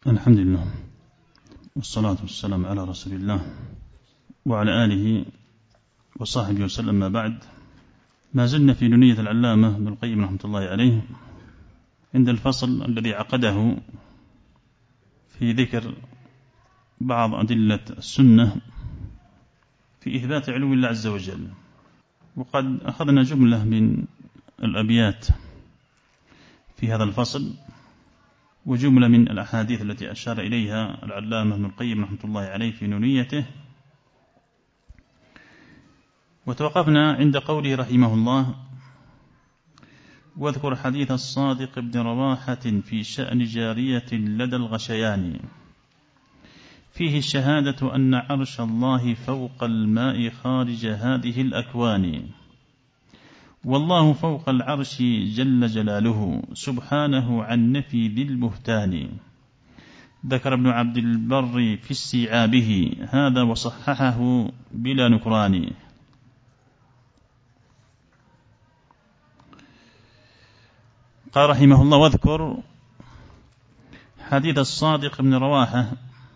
الحمد لله والصلاة والسلام على رسول الله وعلى آله وصحبه وسلم. ما بعد، ما زلنا في نونية العلامة ابن القيم رحمة الله عليه عند الفصل الذي عقده في ذكر بعض أدلة السنة في إثبات علو الله عز وجل. وقد أخذنا جملة من الأبيات في هذا الفصل وجملة من الأحاديث التي أشار إليها العلامة ابن القيم رحمة الله عليه في نونيته، وتوقفنا عند قوله رحمه الله: واذكر حديث الصادق بن رواحة في شأن جارية لدى الغشيان فيه الشهادة أن عرش الله فوق الماء خارج هذه الأكوان، والله فوق العرش جل جلاله سبحانه عن نفي ذي البهتان. ذكر ابن عبد البر في استيعابه هذا وصححه بلا نكران. قال رحمه الله: واذكر حديث الصادق بن رواحة،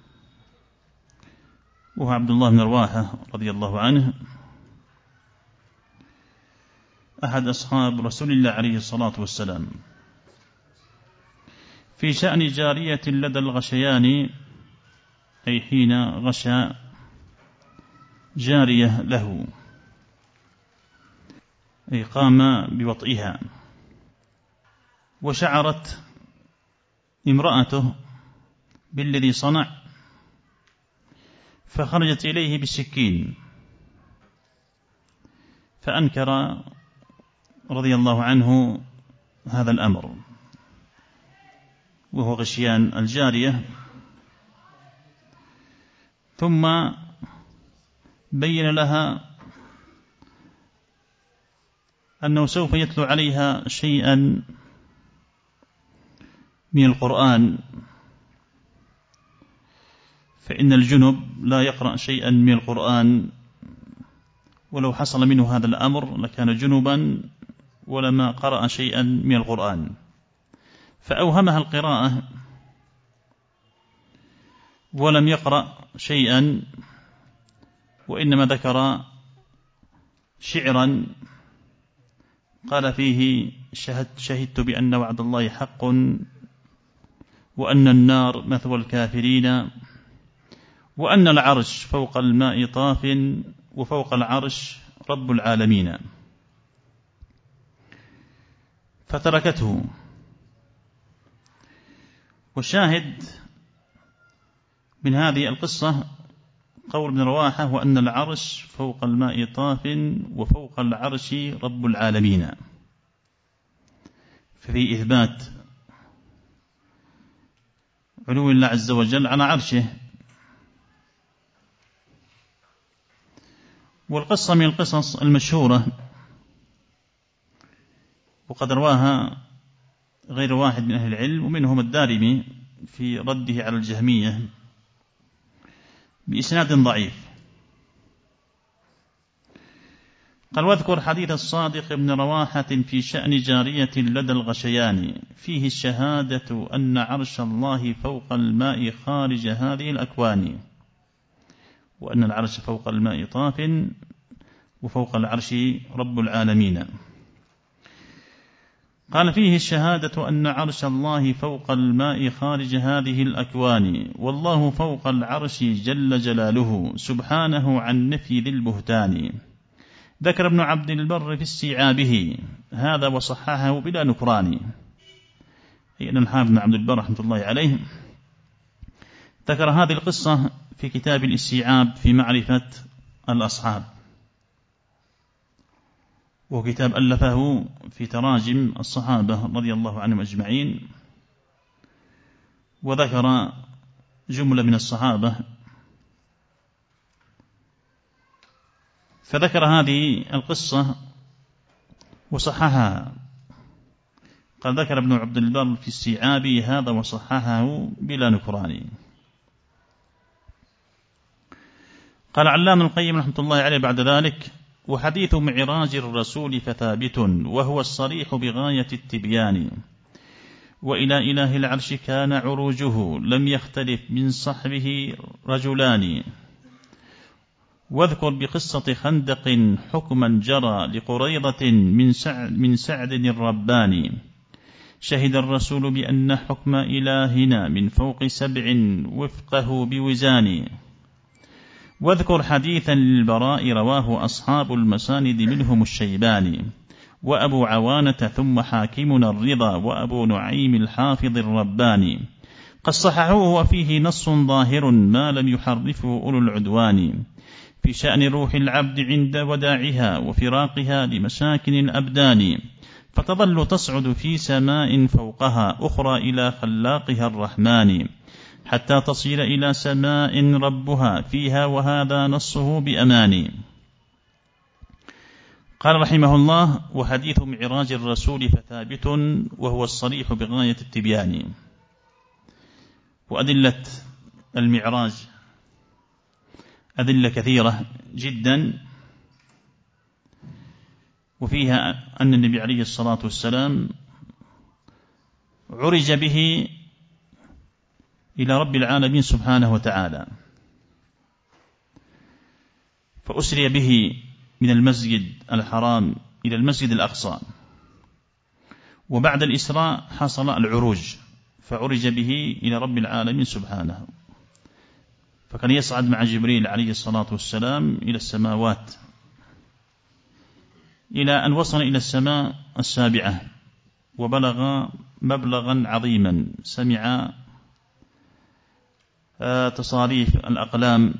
وهو عبد الله بن رواحة رضي الله عنه، أحد أصحاب رسول الله عليه الصلاة والسلام، في شأن جارية لدى الغشيان، أي حين غشى جارية له، أي قام بوطئها، وشعرت امرأته بالذي صنع فخرجت إليه بالسكين، فأنكر رضي الله عنه هذا الأمر، وهو غشيان الجارية، ثم بين لها أنه سوف يتلو عليها شيئا من القرآن، فإن الجنب لا يقرأ شيئا من القرآن، ولو حصل منه هذا الأمر لكان جنبا ولما قرأ شيئا من القرآن، فأوهمها القراءة ولم يقرأ شيئا، وإنما ذكر شعرا قال فيه: شهدت بأن وعد الله حق وأن النار مثوى الكافرين وأن العرش فوق الماء طاف وفوق العرش رب العالمين. فتركته. والشاهد من هذه القصة قول ابن رواحة: وأن العرش فوق الماء طاف وفوق العرش رب العالمين، ففي إثبات علو الله عز وجل على عرشه. والقصة من القصص المشهورة، وقد رواها غير واحد من أهل العلم، ومنهم الدارمي في رده على الجهمية بإسناد ضعيف. قال: واذكر حديث الصادق بن رواحة في شأن جارية لدى الغشيان فيه الشهادة أن عرش الله فوق الماء خارج هذه الأكوان، وأن العرش فوق الماء طاف وفوق العرش رب العالمين. قال: فيه الشهادة أن عرش الله فوق الماء خارج هذه الأكوان، والله فوق العرش جل جلاله سبحانه عن نفي ذي البهتان. ذكر ابن عبد البر في استيعابه هذا وصححه بلا نكران، أي أن الحافظ بن عبد البر رحمة الله عليه ذكر هذه القصة في كتاب الاستيعاب في معرفة الأصحاب، وكتاب ألفه في تراجم الصحابة رضي الله عنهم أجمعين، وذكر جملة من الصحابة، فذكر هذه القصة وصححها. قال: ذكر ابن عبد البر في استيعابه هذا وصححه بلا نكران. قال علامة القيم رحمة الله عليه بعد ذلك: وحديث معراج الرسول فثابت، وهو الصريح بغاية التبيان، وإلى إله العرش كان عروجه لم يختلف من صحبه رجلان. واذكر بقصة خندق حكما جرى لقريضة من سعد الرباني. شهد الرسول بأن حكم إلهنا من فوق 7 وفقه بوزان. واذكر حديثا للبراء رواه أصحاب المساند منهم الشيباني وأبو عوانة ثم حاكمنا الرضا وأبو نعيم الحافظ الرباني. قد صححوه وفيه نص ظاهر ما لم يحرفه أولو العدوان في شأن روح العبد عند وداعها وفراقها لمساكن الأبدان، فتظل تصعد في سماء فوقها أخرى إلى خلاقها الرحمن حتى تصير إلى سماء ربها فيها، وهذا نصه بأمان. قال رحمه الله: وحديث معراج الرسول فثابت وهو الصريح بغاية التبيان. وأدلة المعراج أدلة كثيرة جدا، وفيها أن النبي عليه الصلاة والسلام عرج به إلى رب العالمين سبحانه وتعالى، فأسري به من المسجد الحرام إلى المسجد الأقصى، وبعد الإسراء حصل العروج فعرج به إلى رب العالمين سبحانه، فكان يصعد مع جبريل عليه الصلاة والسلام إلى السماوات إلى أن وصل إلى السماء السابعة وبلغ مبلغا عظيما، سمع تصاريف الأقلام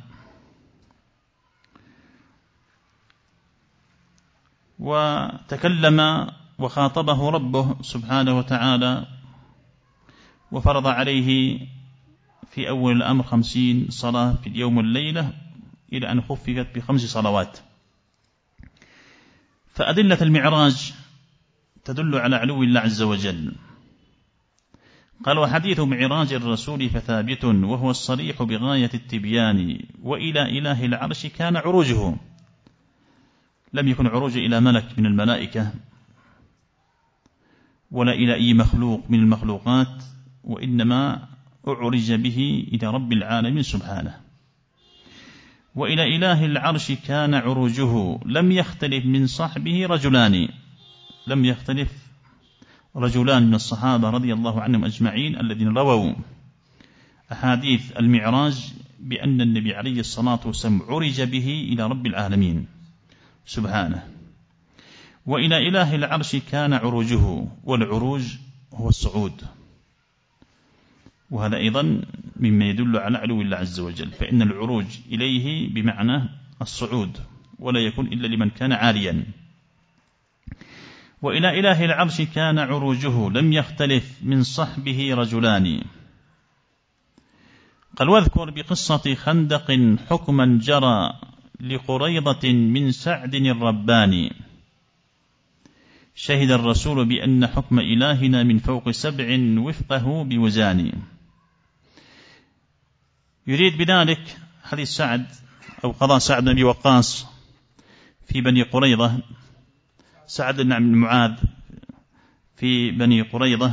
وتكلم وخاطبه ربه سبحانه وتعالى، وفرض عليه في أول الأمر 50 صلاة في اليوم والليلة إلى أن خففت ب5 صلوات. فأدلة المعراج تدل على علو الله عز وجل. قال: وحديث معراج الرسول فثابت وهو الصريح بغاية التبيان. وإلى إله العرش كان عروجه، لم يكن عروج إلى ملك من الملائكة ولا إلى أي مخلوق من المخلوقات، وإنما أعرج به إلى رب العالمين سبحانه. وإلى إله العرش كان عروجه لم يختلف من صحبه رجلان، لم يختلف رجلان من الصحابة رضي الله عنهم أجمعين الذين رووا أحاديث المعراج بأن النبي عليه الصلاة والسلام عرج به إلى رب العالمين سبحانه. وإلى إله العرش كان عروجه، والعروج هو الصعود، وهذا أيضا مما يدل على علو الله عز وجل، فإن العروج إليه بمعنى الصعود، ولا يكون إلا لمن كان عاليا. وإلى إله العرش كان عروجه لم يختلف من صحبه رجلان. قال: واذكر بقصة خندق حكما جرى لقريضة من سعد الرباني. شهد الرسول بأن حكم إلهنا من فوق 7 وفقه بوزان. يريد بذلك حديث سعد أو قضاء سعد بن أبي وقاص في بني قريظة، سعد بن معاذ في بني قريظة،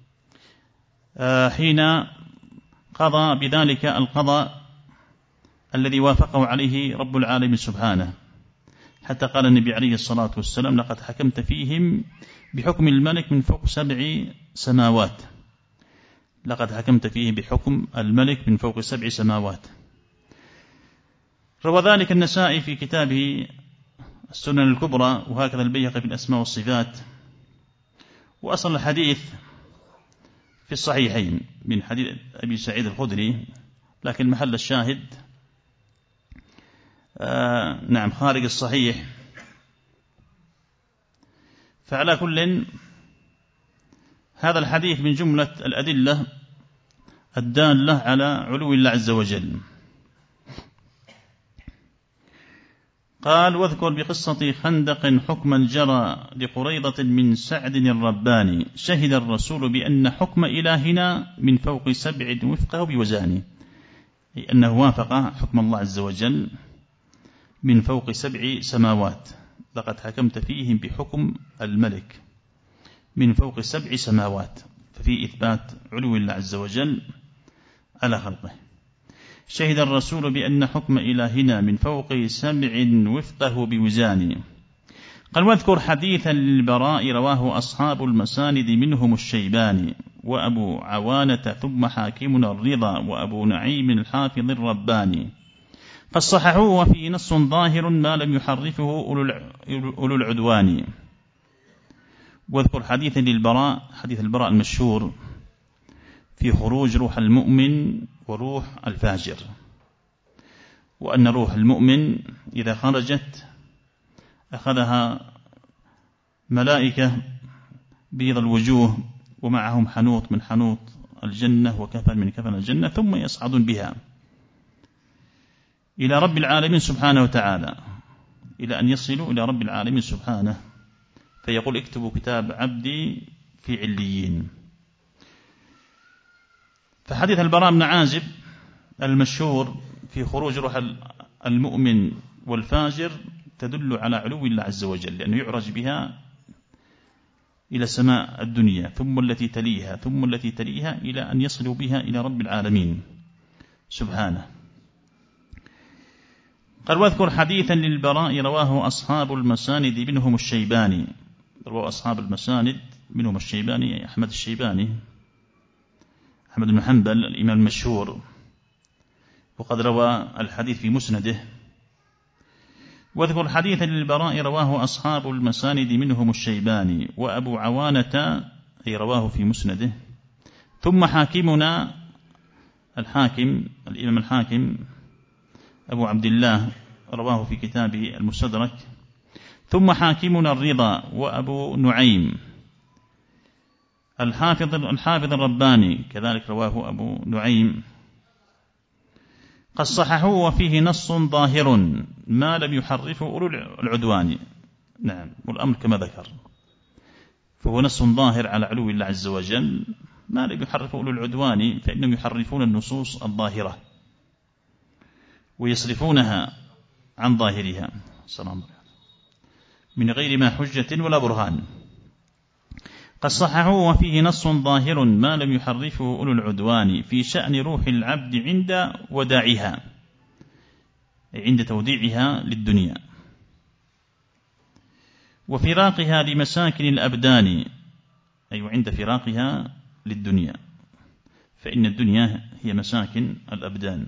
حين قضى بذلك القضاء الذي وافقه عليه رب العالمين سبحانه، حتى قال النبي عليه الصلاة والسلام: لقد حكمت فيهم بحكم الملك من فوق 7 سماوات. لقد حكمت فيه بحكم الملك من فوق 7 سماوات. روى ذلك النسائي في كتابه السنن الكبرى، وهكذا البيهقي في الأسماء والصفات. وأصل الحديث في الصحيحين من حديث أبي سعيد الخدري، لكن محل الشاهد نعم خارج الصحيح. فعلى كل هذا الحديث من جملة الأدلة الدالة على علو الله عز وجل. قال: واذكر بقصة خندق حكما جرى لقريضة من سعد الرباني. شهد الرسول بأن حكم إلهنا من فوق 7 وفقه بوزانه، أي أنه وافق حكم الله عز وجل من فوق 7 سماوات. لقد حكمت فيهم بحكم الملك من فوق 7 سماوات، ففي إثبات علو الله عز وجل على خلقه. شهد الرسول بأن حكم إلهنا من فوق 7 وفقه بوزان. قال واذكر حديثا للبراء رواه أصحاب المساند منهم الشيباني وأبو عوانة ثم حاكمنا الرضا وأبو نعيم الحافظ الرباني قد صححوه وفيه نص ظاهر ما لم يحرفه أولو العدوان. واذكر حديثا للبراء، حديث البراء المشهور في خروج روح المؤمن وروح الفاجر، وأن روح المؤمن إذا خرجت أخذها ملائكة بيض الوجوه ومعهم حنوط من حنوط الجنة وكفن من كفن الجنة، ثم يصعدون بها إلى رب العالمين سبحانه وتعالى، إلى أن يصلوا إلى رب العالمين سبحانه، فيقول اكتبوا كتاب عبدي في عليين. فحديث البراء بن عازب المشهور في خروج روح المؤمن والفاجر تدل على علو الله عز وجل، لأنه يعرج بها إلى سماء الدنيا ثم التي تليها ثم التي تليها إلى أن يصلوا بها إلى رب العالمين سبحانه. قال واذكر حديثا للبراء رواه أصحاب المساند منهم الشيباني. رواه أصحاب المساند منهم الشيباني أحمد الشيباني أحمد بن حنبل الإمام المشهور، وقد روى الحديث في مسنده. واذكر حديثا للبراء رواه أصحاب المساند منهم الشيباني وأبو عوانة أي رواه في مسنده. ثم حاكمنا الحاكم الإمام الحاكم أبو عبد الله رواه في كتابه المستدرك. ثم حاكمنا الرضا وأبو نعيم الحافظ الرباني كذلك رواه أبو نعيم قد صححوه وفيه نص ظاهر ما لم يحرفه أولو العدوان. نعم، والأمر كما ذكر، فهو نص ظاهر على علو الله عز وجل ما لم يحرفه أولو العدوان، فإنهم يحرفون النصوص الظاهرة ويصرفونها عن ظاهرها من غير ما حجة ولا برهان. قد صححوه وفيه نص ظاهر ما لم يحرفه أولو العدوان في شأن روح العبد عند وداعها، عند توديعها للدنيا وفراقها لمساكن الأبدان، أي عند فراقها للدنيا، فإن الدنيا هي مساكن الأبدان.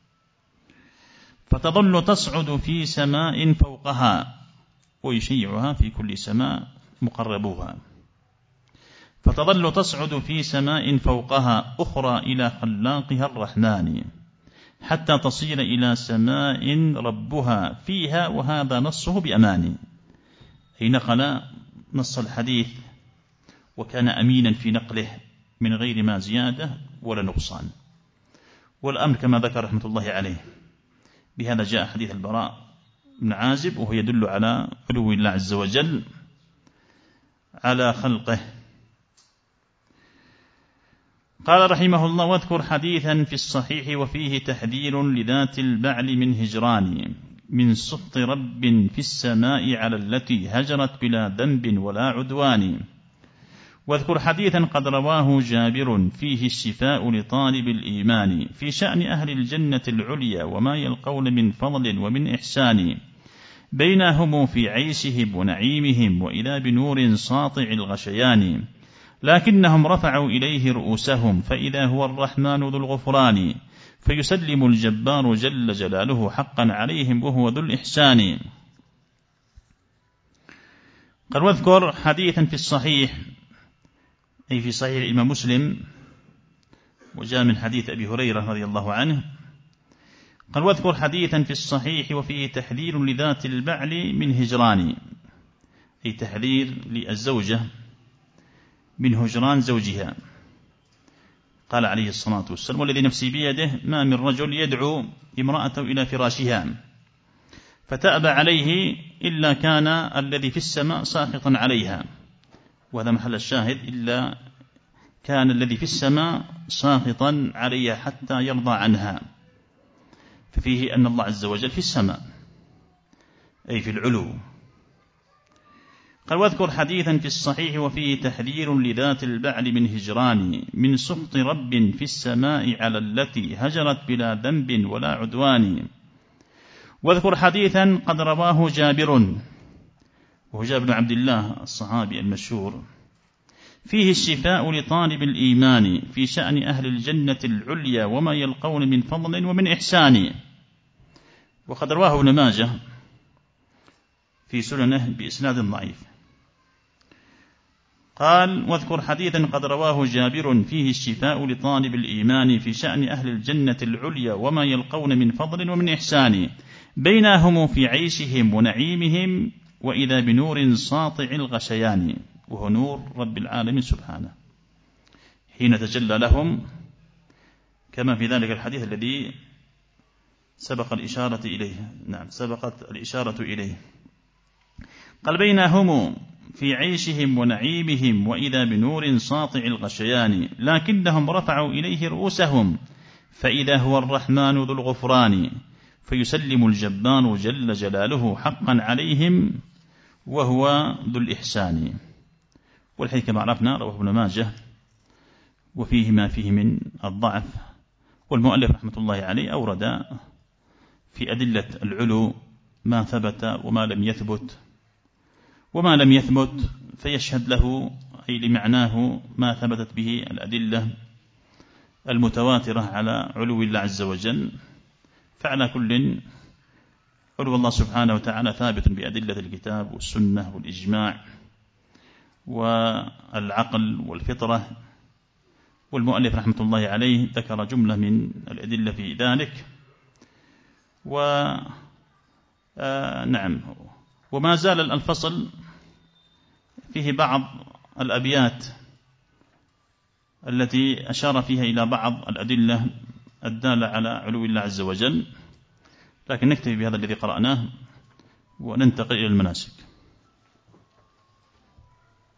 فتظل تصعد في سماء فوقها ويشيعها في كل سماء مقربوها. فتظل تصعد في سماء فوقها أخرى إلى خلاقها الرحمن حتى تصير إلى سماء ربها فيها، وهذا نصه بأمان، أي نقل نص الحديث وكان أمينا في نقله من غير ما زيادة ولا نقصان. والأمر كما ذكر رحمة الله عليه. بهذا جاء حديث البراء بن عازب، وهو يدل على علو الله عز وجل على خلقه. قال رحمه الله واذكر حديثا في الصحيح وفيه تحذير لذات البعل من هجران من سخط رب في السماء على التي هجرت بلا ذنب ولا عدوان. واذكر حديثا قد رواه جابر فيه الشفاء لطالب الإيمان في شأن أهل الجنة العليا وما يلقون من فضل ومن إحسان بينهم في عيشهم ونعيمهم وإذا بنور ساطع الغشيان، لكنهم رفعوا إليه رؤوسهم فإذا هو الرحمن ذو الغفران فيسلم الجبار جل جلاله حقا عليهم وهو ذو الإحسان. قال واذكر حديثا في الصحيح أي في صحيح الإمام مسلم، وجاء من حديث أبي هريرة رضي الله عنه. قال واذكر حديثا في الصحيح وفيه تحذير لذات البعل من هجران، أي تحذير للزوجة من هجران زوجها. قال عليه الصلاة والسلام والذي نفسي بيده ما من رجل يدعو امرأته إلى فراشها فتأبى عليه إلا كان الذي في السماء ساخطا عليها، وهذا محل الشاهد، إلا كان الذي في السماء ساخطا عليها حتى يرضى عنها، ففيه أن الله عز وجل في السماء أي في العلو. قال واذكر حديثا في الصحيح وفيه تحذير لذات البعل من هجران من سخط رب في السماء على التي هجرت بلا ذنب ولا عدوان. واذكر حديثا قد رواه جابر، وهو جابر بن عبد الله الصحابي المشهور، فيه الشفاء لطالب الإيمان في شأن أهل الجنة العليا وما يلقون من فضل ومن إحسان. وقد رواه ابن ماجه في سننه بإسناد ضعيف. قال واذكر حديثا قد رواه جابر فيه الشفاء لطالب الإيمان في شأن أهل الجنة العليا وما يلقون من فضل ومن إحسان، بينهم في عيشهم ونعيمهم وإذا بنور ساطع الغشيان، وهو نور رب العالمين سبحانه حين تجلى لهم، كما في ذلك الحديث الذي سبقت الإشارة إليه. قال بينهم في عيشهم ونعيمهم وإذا بنور ساطع الغشيان، لكنهم رفعوا إليه رؤوسهم فإذا هو الرحمن ذو الغفران، فيسلم الجبار جل جلاله حقا عليهم وهو ذو الإحسان. والحديث كما عرفنا رواه ابن ماجه وفيه ما فيه من الضعف، والمؤلف رحمة الله عليه أورد في أدلة العلو ما ثبت وما لم يثبت، وما لم يثبت فيشهد له أي لمعناه ما ثبتت به الأدلة المتواترة على علو الله عز وجل. فعلى كل علو الله سبحانه وتعالى ثابت بأدلة الكتاب والسنة والإجماع والعقل والفطرة، والمؤلف رحمة الله عليه ذكر جملة من الأدلة في ذلك. نعم، وما زال الفصل فيه بعض الأبيات التي أشار فيها إلى بعض الأدلة الدالة على علو الله عز وجل، لكن نكتفي بهذا الذي قرأناه وننتقل إلى المناسك.